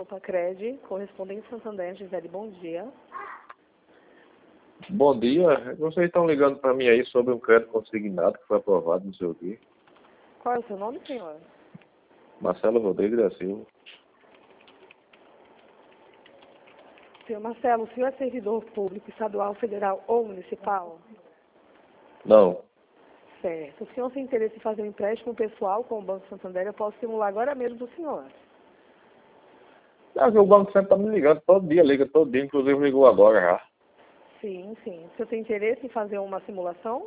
Poupa Cred, correspondente Santander, Gisele, bom dia. Bom dia. Vocês estão ligando para mim aí sobre um crédito consignado que foi aprovado, não sei o quê. Qual é o seu nome, senhor? Marcelo Rodrigues da Silva. Senhor Marcelo, o senhor é servidor público, estadual, federal ou municipal? Não. Certo. Se o senhor tem interesse em fazer um empréstimo pessoal com o Banco Santander, eu posso simular agora mesmo do senhor. O banco sempre está me ligando, todo dia liga, todo dia, inclusive ligou agora já. Sim, sim. O senhor tem interesse em fazer uma simulação?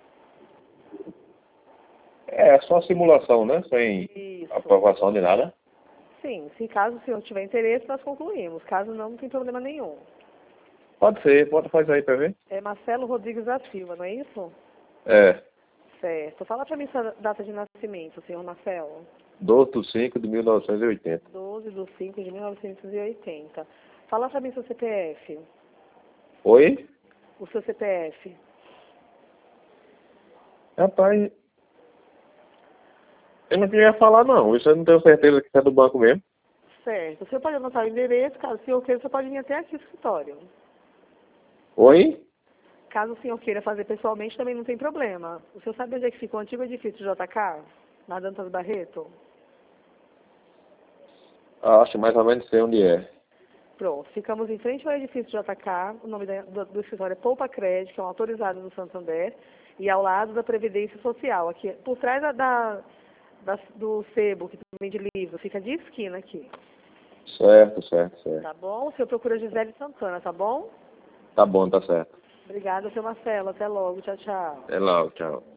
É só simulação, né? Sem Isso. aprovação de nada. Sim, se caso o senhor tiver interesse, nós concluímos. Caso não, não tem problema nenhum. Pode ser, pode fazer aí para ver. É Marcelo Rodrigues da Silva, não é isso? É, Certo. Fala para mim sua data de nascimento, senhor Marcelo. 12/5 de 1980. 12/5/1980. Fala para mim seu CPF. Oi? O seu CPF. Rapaz, eu não queria falar não, isso eu não tenho certeza que é do banco mesmo. Certo. O senhor pode anotar o endereço, caso o senhor queira, você pode vir até aqui no escritório. Oi? Caso o senhor queira fazer pessoalmente, também não tem problema. O senhor sabe onde é que fica o antigo edifício JK? Na Dantas Barreto? Acho mais ou menos sei onde é. Pronto. Ficamos em frente ao edifício JK. O nome do escritório é Poupa Cred, que é um autorizado no Santander. E ao lado da Previdência Social, aqui por trás do sebo, que vende livro. Fica de esquina aqui. Certo, certo, certo. Tá bom? O senhor procura Gisele Santana, tá bom? Tá bom, tá certo. Obrigada, seu Marcelo. Até logo. Tchau, tchau. Até logo, tchau.